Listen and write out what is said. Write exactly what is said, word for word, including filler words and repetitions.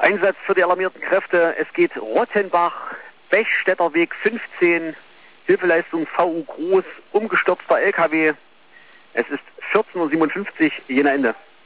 Einsatz für die alarmierten Kräfte. Es geht Rottenbach, Bechstädter Weg fünfzehn, Hilfeleistung V U Groß, umgestürzter L K W. Es ist vierzehn Uhr siebenundfünfzig, Jena Ende.